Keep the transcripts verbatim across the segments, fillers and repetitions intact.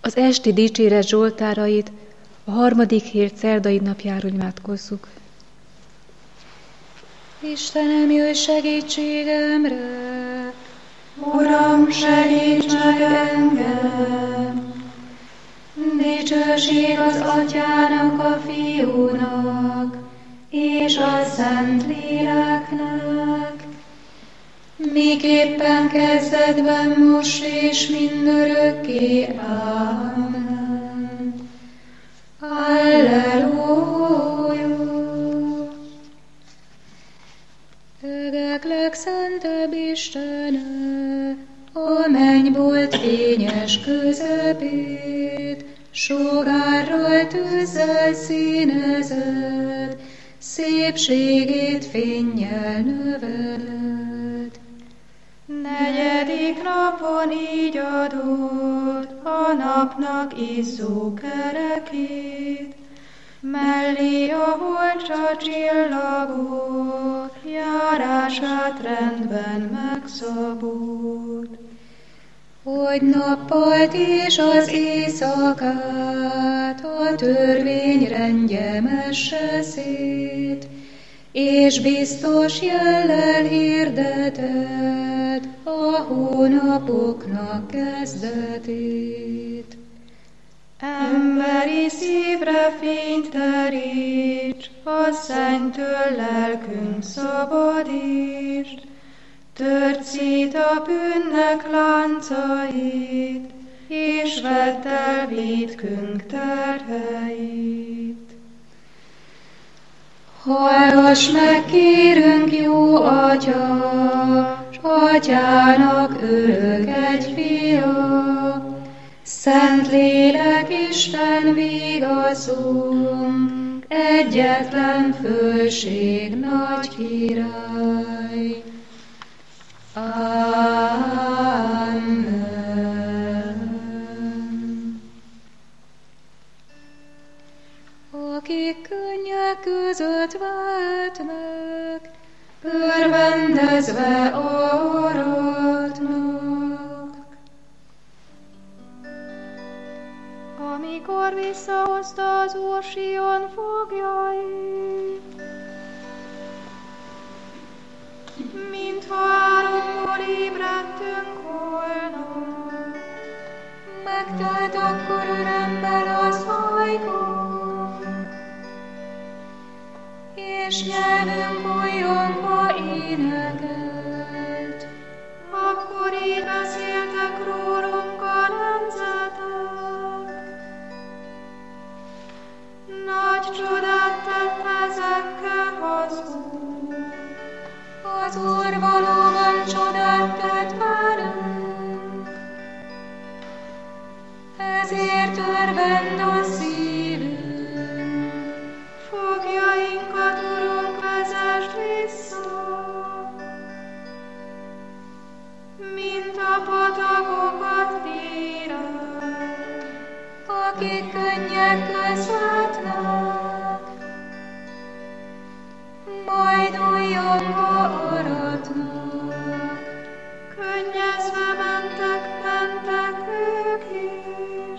Az esti dicséret zsoltárait a harmadik hét szerdai napjáról imádkozzuk. Istenem, jöjj segítségemre! Uram, segíts meg engem! Dicsőség az Atyának, a Fiúnak, és a Szent Léleknek, miképpen kezdetben, most és mindörökké. Amen. Alleluja! Ögek legszentebb Istene, a mennybolt fényes közepét, sugárral tűzzel színezed, szépségét fénnyel növeled. Negyedik napon így adod a napnak izzó kerekét, mellé a holcsa csillagok járását rendben megszabod. Hogy nappalt és az éjszakát a törvény rendje messe szét, és biztos jellel hirdeted a hónapoknak kezdetét. Emberi szívre fényt teríts, a szennytől lelkünk szabadítsd, tört szét a bűnnek láncait, és vedd el vétkünk terheit. Hallgass meg, kérünk, jó Atya, s Atyának örök egy fia, Szent Lélek Isten vigaszunk, egyetlen fölség nagy király. Amen. Akik könnyek között váltnak, örvendezve aratnak. Amikor visszahozta az Úr Sion fogjait, mintha álomból ébredtünk volna, Megtelt akkor örömmel az ajkunk, és nyelvünk újongva énekelt. akkor így beszéltek rólunk a nemzetek. Nagy csodát tett ezekkel az Úr. Az Úr valóban csodát tett velünk, ezért örvend a szívünk. Fogjainkat, Urunk, vezesd vissza, mint a patagokat vírák. Akik könnyek közt látnak, majd újongva aratnak. Könnyezve mentek, mentek ők is,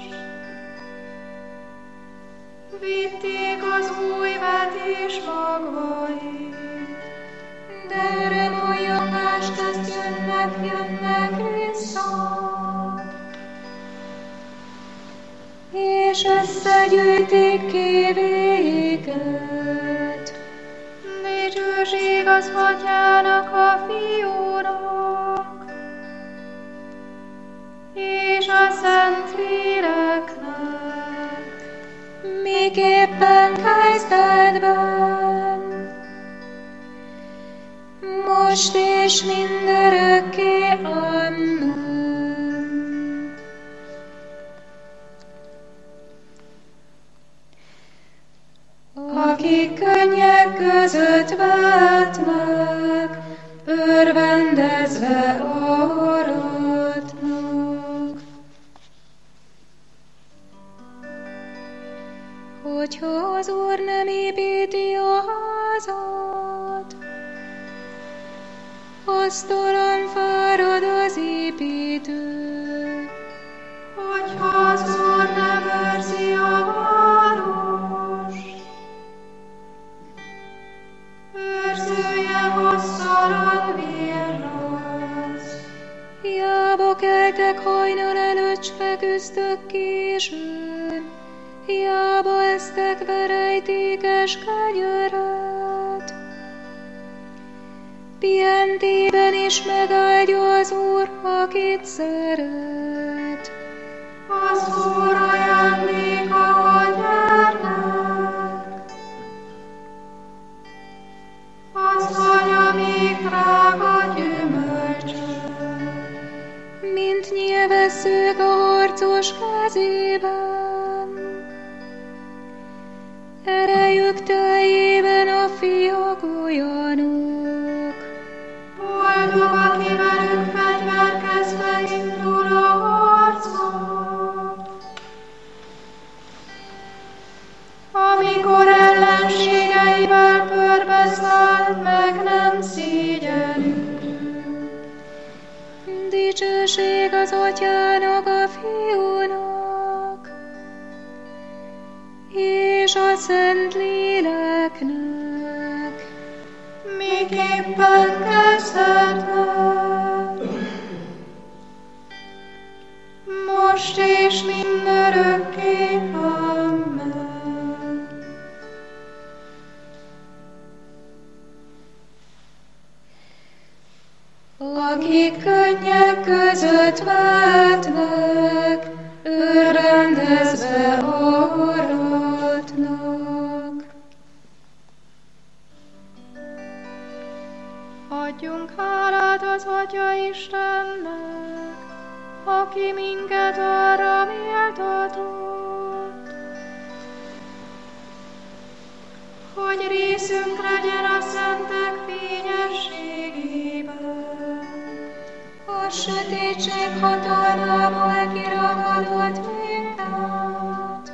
vitték az új vetés magvait. De öröm újongást közt jönnek, jönnek vissza, és összegyűjtik kévéket. Dicsőség az Atyának, a Fiúnak, és a Szent Léleknek, Miképpen kezdetben, most és mindörökké. Amen. Akik könnyek között váltnak, örvendezve aratnak. Hogyha az Úr nem építi a házat, asztalan fárad az építő. Hogyha az Úr gyümölcs feküztök későn, hiába esztek verejtékes kenyeret. Pihentében is megáldja az Úr, akit szeret. Az Úr ajándéka a gyermek, az anya még drága gyümölcsök. Mint nyilvesszők a harcos kezében, erejük teljében a fiak olyanok. Boldog, aki velük fegyverkezve indul a harcba. Amikor ellenségeivel körbeszáll, meg nem szégyenül. Dicsőség az Atyának, a Fiúnak, és a Szent Léleknek. Miképpen kezdetben, most és mindörökké. Amen. Akik könnyek között vetnek, örvendezve aratnak. Adjunk hálát az Atya Istennek, aki minket arra méltatott, hogy részünk legyen a szentek fényességében. A sötétség hatalmából kiragadott minket,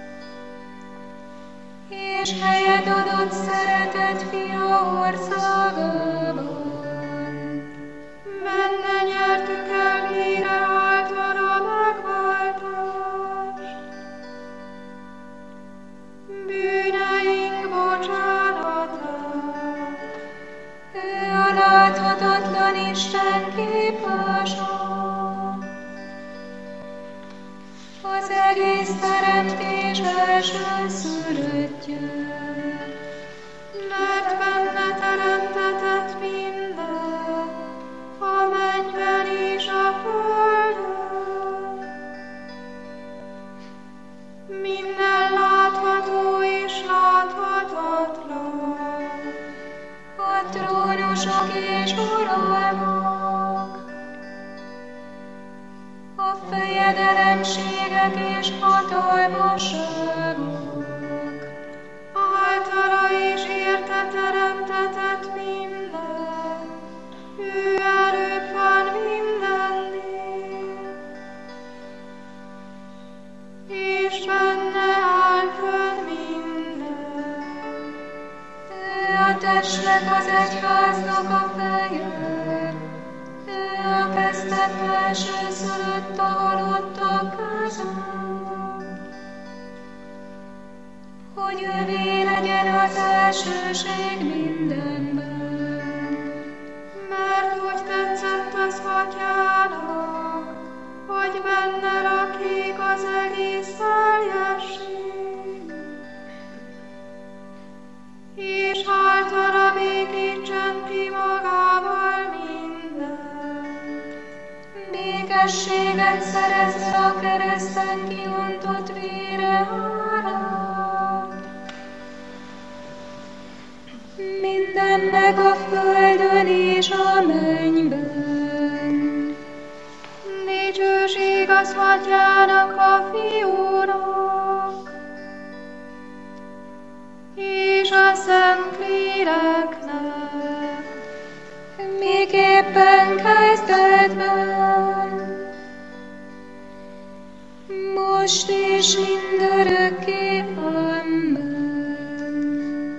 és helyet adott szeretett Fia országában. Benne nyertük el híre által a megváltást, bűneink bocsánatát. Ő a láthatatlan Isten képmása, az egész teremtés elsőszülöttje. Mert benne teremtetett minden, a mennyben és a földön. Minden látható és láthatatlan, A trónusok és uralmak, a fejedelemségek és hatalmasságok. általa és érte teremtetett minden, ő előbb van mindennél, és benne áll fönn minden. Ő a testnek, az egyháznak a feje, ő a kezdet elsőszülött a halottak között, hogy ővé legyen az elsőség mindenben. Mert úgy tetszett az Atyának, hogy benne lakik az egész teljesség, és általa békítsen ki magával mindent. Békességet szerezve a kereszten kiontott vére hálát. Mindennek a földön és a mennyben. Dicsőség az Atyának, a Fiúnak, és a Szent Léleknek. Miképpen kezdetben, most és mindörökké. Amen.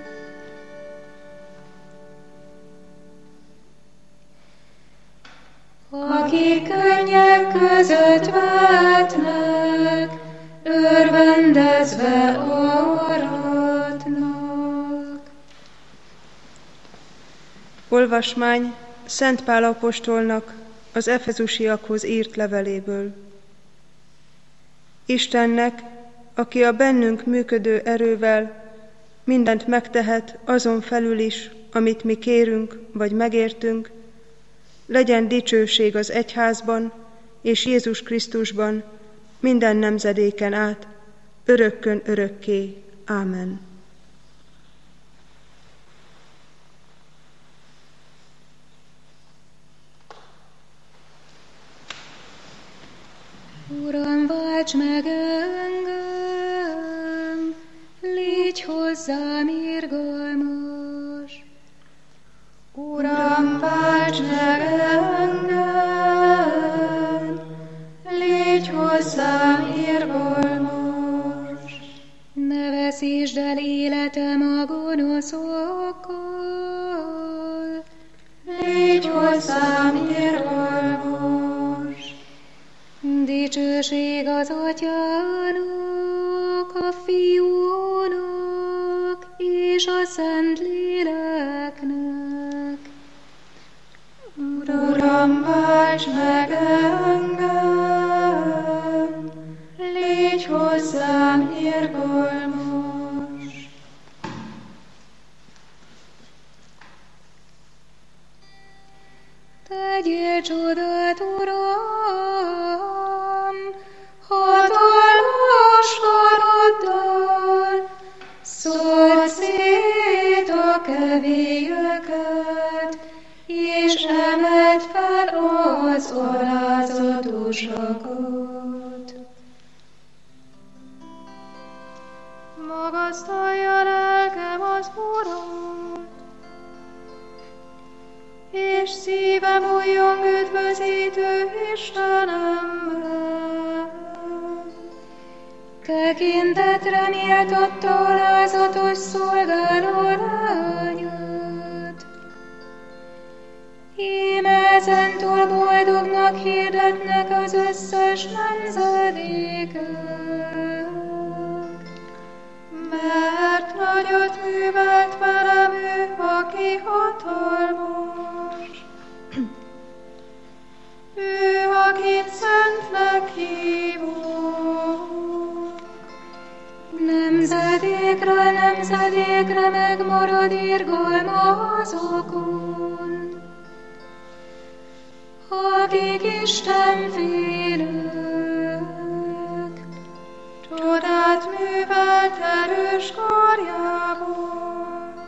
Akik könnyek között vetnek, örvendezve aratnak. Olvasmány Szent Pál apostolnak az efezusiakhoz írt leveléből. Istennek, aki a bennünk működő erővel mindent megtehet azon felül is, amit mi kérünk vagy megértünk, legyen dicsőség az egyházban és Jézus Krisztusban minden nemzedéken át, örökkön örökké. Ámen. Uram, válts meg engem, légy hozzám irgalmas. Uram, válts meg engem, légy hozzám irgalmas. Ne veszítsd el életem a gonoszokkal, légy hozzám irgalmas. Dicsőség az Atyának, a Fiúnak és a Szentléleknek. Uram, válts meg engem, légy hozzám irgalmas. Tegyél csodát, Uram, hatalmas karoddal, szórd szét a kevélyeket, és emeld fel az alázatosakat. Magasztalja lelkem az Urat, és szívem újjong üdvözítő Istenemben. Tekintetre méltatta alázatos szolgáló lányát. Íme ezentúl boldognak hirdetnek az összes nemzedékek. Mert nagyot művelt velem ő, aki hatalmas. Ő, akit szentnek hívunk. Nemzedékről nemzedékre megmarad irgalma azokon, akik istenfélők. Csodát művelt erős karjából,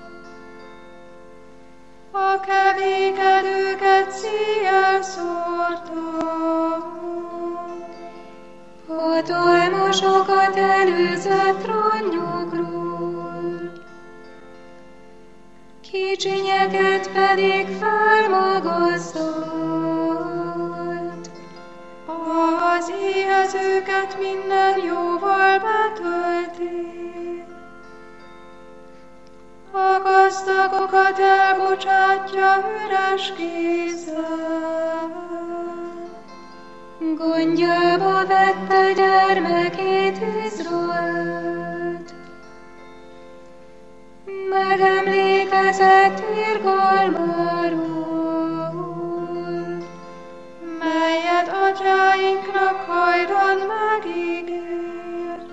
a kevékedőket szíjjel szórta. Hatalmasokat előzött ronnyokról, kicsinyeket pedig felmagasztalt. Az éhezőket minden jóval betölti, a gazdagokat elbocsátja üres kézzel. Gondjába vette gyermekét Izraelt, megemlékezett irgalmáról, melyet atyáinknak hajdan megígért.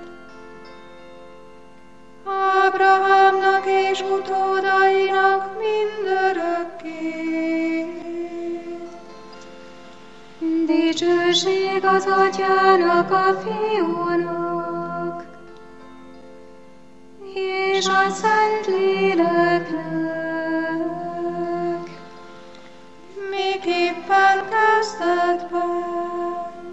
Ábrahámnak és utódainak mindörökké. Dicsőség az Atyának, a Fiúnak és a Szentléleknek, miképpen kezdetben,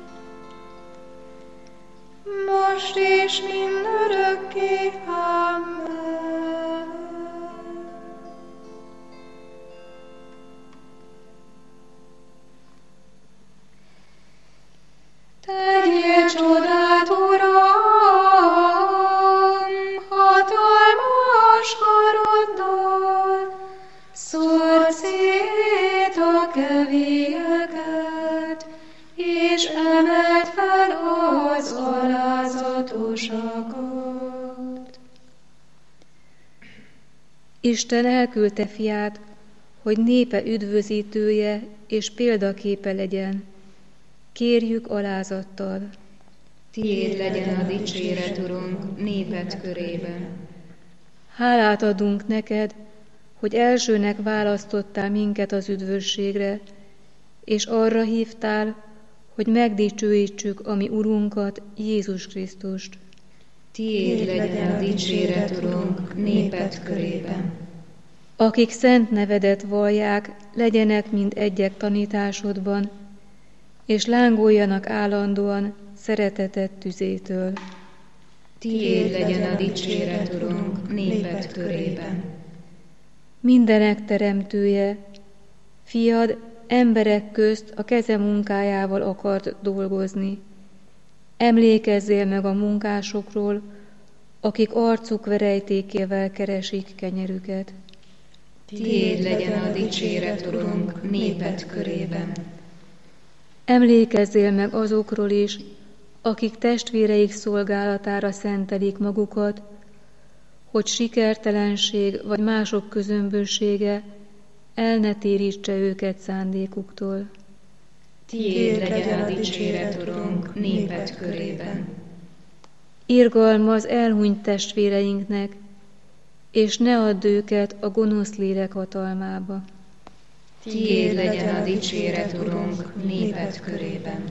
most és mindörökké. Amen. Tegyél csodát, Uram, hatalmas karoddal, szórd szét a kevélyeket, és emeld fel az alázatosakat. Isten elküldte fiát, hogy népe üdvözítője és példaképe legyen. Kérjük alázattal. Tiéd legyen a dicséret, Urunk, néped körében. Hálát adunk neked, hogy elsőnek választottál minket az üdvösségre, és arra hívtál, hogy megdicsőítsük a mi Urunkat, Jézus Krisztust. Tiéd legyen a dicséret, Urunk, néped körében. Akik szent nevedet vallják, legyenek mind egyek tanításodban, és lángoljanak állandóan szereteted tüzétől. Tiéd legyen a dicséret, Urunk, néped körében. Mindenek teremtője, fiad emberek közt a keze munkájával akart dolgozni. Emlékezzél meg a munkásokról, akik arcuk verejtékével keresik kenyerüket. Tiéd legyen a dicséret, Urunk, néped körében. Emlékezzél meg azokról is, akik testvéreik szolgálatára szentelik magukat, hogy sikertelenség vagy mások közömbössége el ne térítse őket szándékuktól. Tiéd legyen a dicséret, Urunk, néped körében. Irgalmazz elhunyt testvéreinknek, és ne add őket a gonosz lélek hatalmába. Tiéd legyen a dicséret, Urunk, néped körében.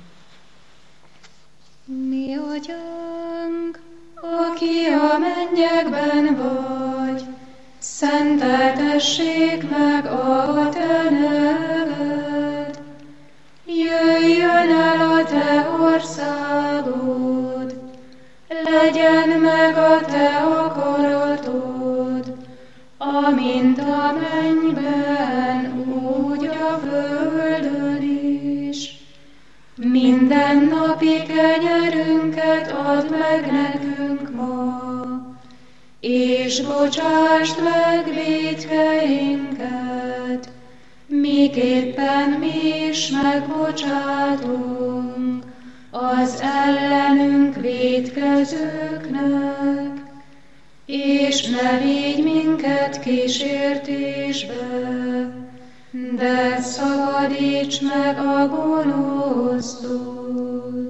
Mi Atyánk, aki a mennyekben vagy, szenteltessék meg a te neved. Jöjjön el a te országod, legyen meg a te akaratod, amint a mennyben, úgy a földön is. Minden napi kenyerünket add meg nekünk ma, és bocsásd meg vétkeinket, miképpen mi is megbocsátunk az ellenünk vétkezőknek, és ne vigy minket kísértésbe, de szabadíts meg a gonosztól.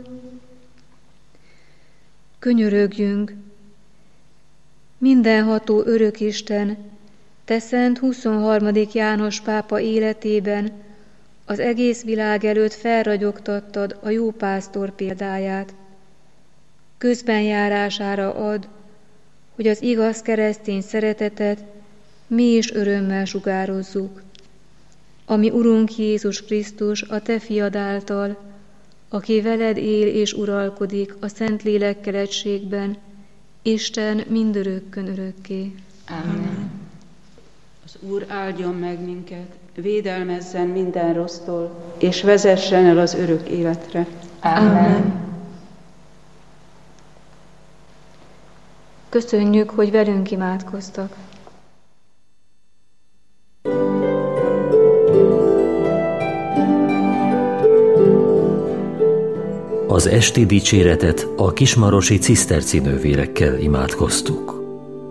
Könyörögjünk! Mindenható Örökisten, te szent huszonharmadik János pápa életében az egész világ előtt felragyogtattad a jó pásztor példáját. Közbenjárására ad, hogy az igaz keresztény szeretetet mi is örömmel sugározzuk. Ami Urunk Jézus Krisztus a te fiad által, aki veled él és uralkodik a Szentlélekkel egységben, Isten mindörökkön örökké. Amen. Az Úr áldjon meg minket, védelmezzen minden rossztól, és vezessen el az örök életre. Amen. Köszönjük, hogy velünk imádkoztak. Az esti dicséretet a kismarosi ciszterci nővérekkel imádkoztuk.